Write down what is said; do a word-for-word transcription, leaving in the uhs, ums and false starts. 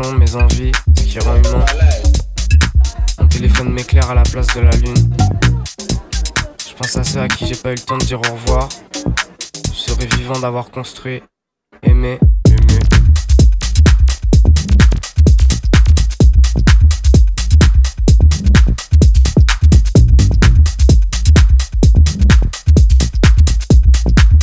passions, mes envies, ce qui rend humain. Mon téléphone m'éclaire à la place de la lune. Je pense à ceux à qui j'ai pas eu le temps de dire au revoir. Je serais vivant d'avoir construit, aimé,